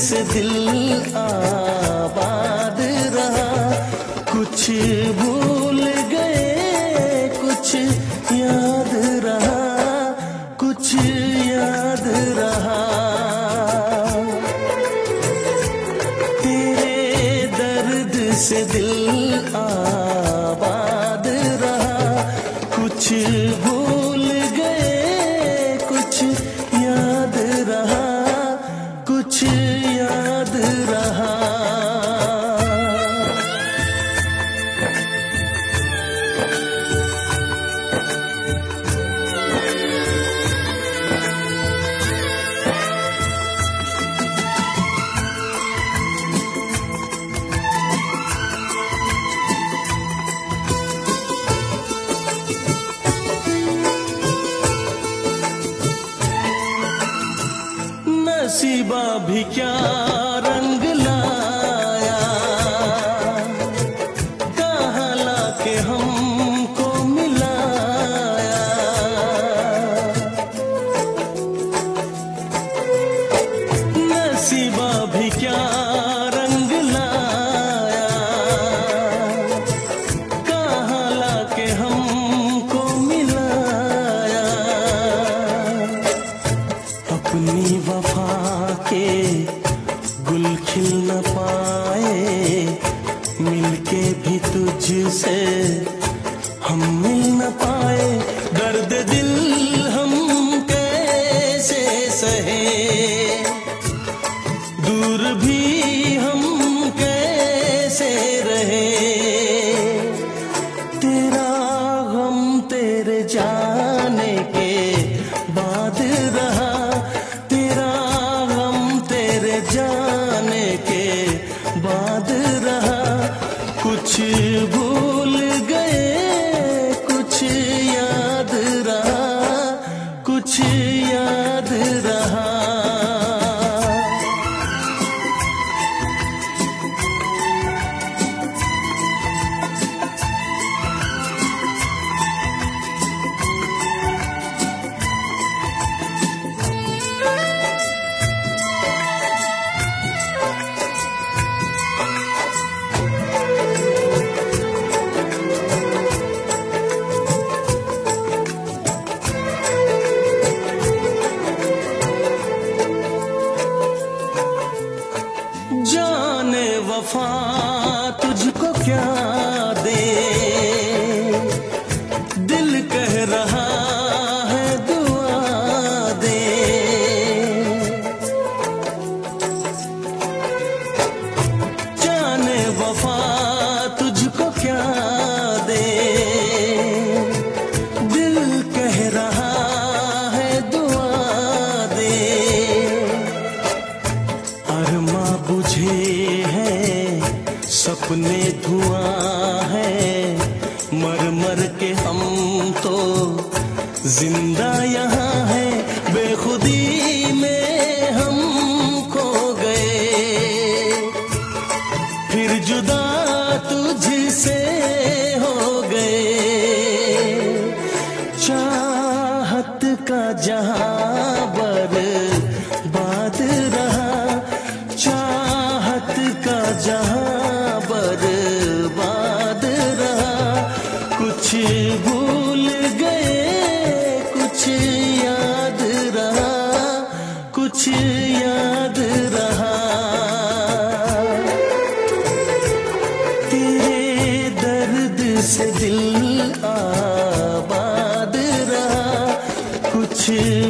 से दिल आबाद रहा। कुछ भूल गए कुछ याद रहा, कुछ याद रहा। तेरे दर्द से दिल आबाद रहा। कुछ भूल गए कुछ याद रहा, कुछ याद रहा। नसीबा भी क्या रंग लाया, कहाँ लाके हमको मिलाया। नसीबा भी क्या रंग लाया, कहाँ लाके हमको मिलाया। अपनी वफा के गुल खिल न पाए, मिलके भी तुझसे हम मिल न पाए। दर्द दिल हम कैसे सहे, दूर भी हम कैसे रहे। तेरा गम तेरे जाने के बाद रहा, जाने के बाद रहा। कुछ भूल गए कुछ याद रहा, कुछ याद रहा। जाने वफा तुझको क्या दे, दिल कह रहा है दुआ दे। जाने वफा तुझको क्या दे, दिल कह रहा है दुआ दे। अरमा बुझे हैं सपने धुआं है, मर मर के हम तो जिंदा यहाँ है। बेखुदी में हम खो गए, फिर जुदा तुझसे हो गए। चाहत का जहां बर्बाद रहा, चाहत का जहां बर्बाद रहा। कुछ भूल गए कुछ याद रहा, कुछ याद रहा। तेरे दर्द से दिल आबाद रहा। कुछ